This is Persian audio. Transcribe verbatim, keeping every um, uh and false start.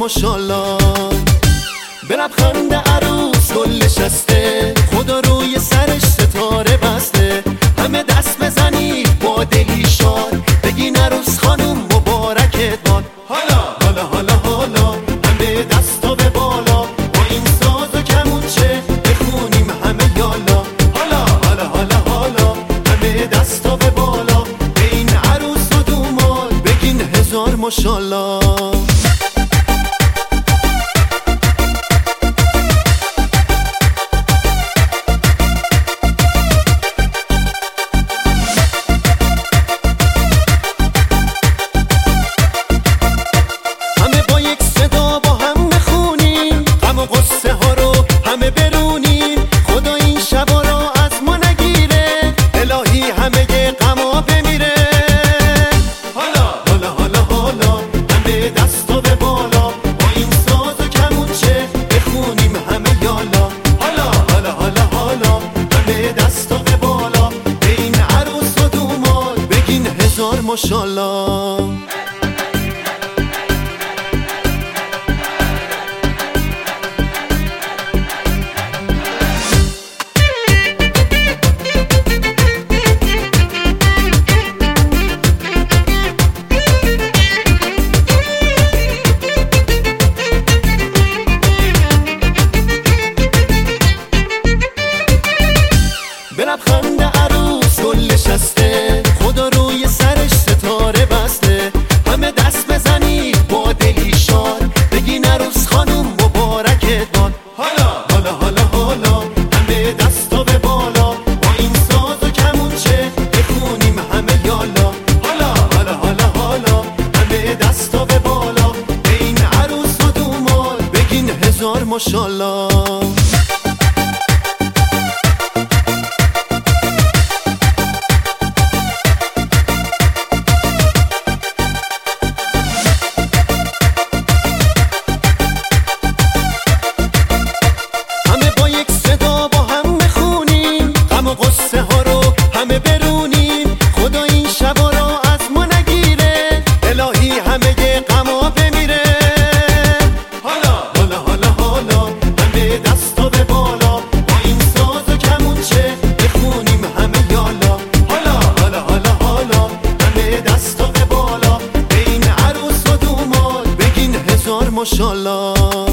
ماشالله. به لبخند عروس گل نشسته، خدا روی سرش ستاره بسته. همه دست بزنید با دلی شاد، بگین عروس خانم مبارکت باد. حالا حالا حالا حالا همه دستا به بالا، با این ساز و کمونچه بخونیم همه یالا. حالا حالا حالا حالا همه دستا به بالا، به این عروس و دوماد بگین هزار ماشالله. ماشالله. به لبخند عروس گل نشسته، خدا روی سرش ستاره بسته. همه دست بزنید با دلی شاد، بگین عروس خانم مبارکت باد. حالا حالا حالا حالا همه دستا به بالا، با این ساز و کمونچه بخونیم همه یالا. حالا حالا حالا حالا همه دستا به بالا، به این عروس و دوماد بگین هزار ماشالله. قصه ها رو همه برونیم، خدا این شبا رو از ما نگیره، الهی همه غما بمیره. حالا حالا حالا حالا همه دستا به بالا، با این ساز و کمونچه بخونیم همه یالا. حالا حالا حالا حالا همه دستا به بالا، به این عروس و دوماد بگین هزار ماشالله.